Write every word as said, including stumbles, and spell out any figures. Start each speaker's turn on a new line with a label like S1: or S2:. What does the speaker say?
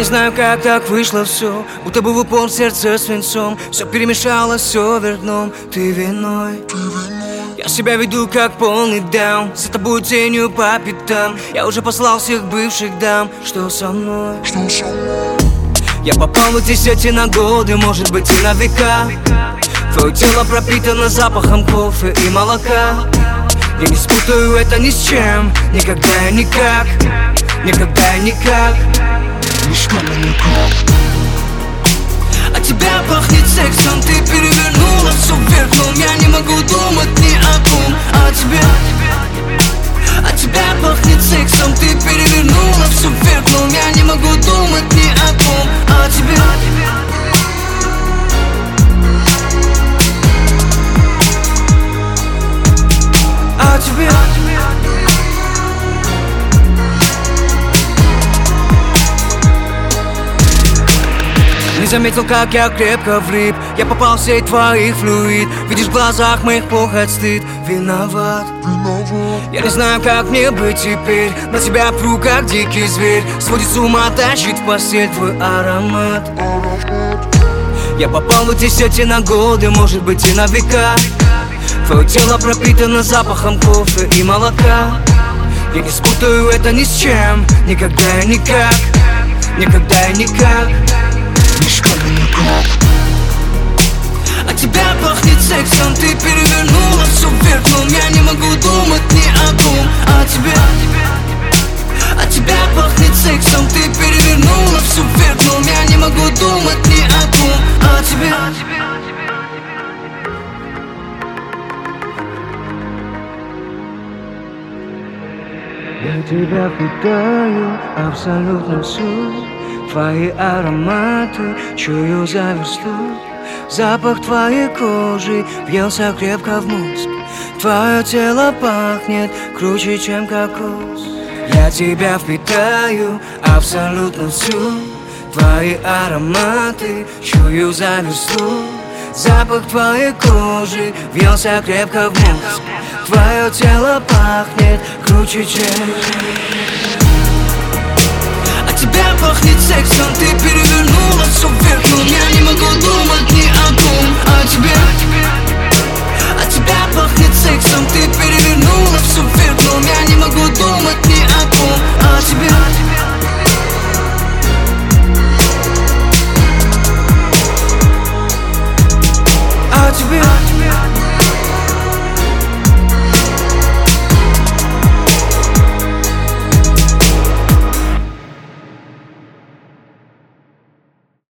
S1: не знаю, как так вышло все, будто бы в упор сердце свинцом. Все перемешалось, все вверх дном, ты виной. Я себя веду как полный даун, за тобой тенью по пятам. Я уже послал всех бывших дам, что со мной? Что со мной? Я попал в эти сети на годы, может быть и на века. Твое тело пропитано запахом кофе и молока. Я не спутаю это ни с чем, никогда и никак. Никогда и никак. Никогда и никак. От тебя пахнет сексом, ты перевернула все вверх дном. Я не могу думать ни о ком, а тебе. От тебя пахнет сексом, ты перевернула все вверх дном. Я не могу думать ни о ком, а тебе. А тебе. Не заметил, как я крепко влип. Я попал в сеть твоих флюид. Видишь в глазах моих похоть, стыд. Виноват, виноват. Я не знаю, как мне быть теперь. На тебя пру, как дикий зверь. Сводит с ума, тащит в постель твой аромат. Я попал в эти сети на годы, может быть и на века. Твое тело пропитано запахом кофе и молока. Я не спутаю это ни с чем, никогда и никак. Никогда и никак. Никогда и никак. От тебя пахнет сексом, ты перевернула все вверх дном. Я не могу думать ни о ком, а тебе. От тебя пахнет сексом, ты перевернула все вверх дном. Я не могу думать ни о ком, а тебе. Я тебя впитаю абсолютно всю. Твои ароматы чую за версту. Запах твоей кожи въелся крепко в мозг. Твое тело пахнет круче, чем кокос. Я тебя впитаю абсолютно всю. Твои ароматы чую за версту. Запах твоей кожи въелся крепко в мозг. Твое тело пахнет круче, чем. От тебя пахнет сексом, ты перевернула все вверх дном. Я не могу думать ни о ком, а тебе. От тебя пахнет сексом, ты перевернула все вверх дном. Я не могу думать ни о ком, а тебе.